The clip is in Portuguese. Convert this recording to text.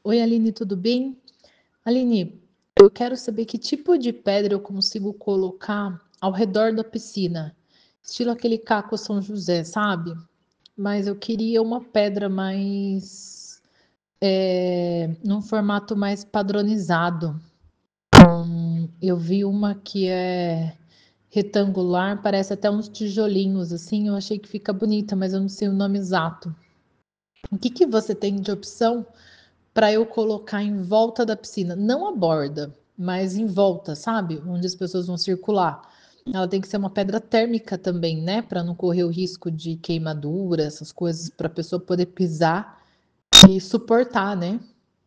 Oi, Aline, tudo bem? Aline, eu quero saber que tipo de pedra eu consigo colocar ao redor da piscina, estilo aquele Caco São José, sabe? Mas eu queria uma pedra mais, num formato mais padronizado. Eu vi uma que é retangular, parece até uns tijolinhos assim, eu achei que fica bonita, mas eu não sei o nome exato. O que que você tem de opção para eu colocar em volta da piscina, não a borda, mas em volta, sabe? Onde as pessoas vão circular. Ela tem que ser uma pedra térmica também, né? Para não correr o risco de queimadura, essas coisas, para a pessoa poder pisar e suportar, né?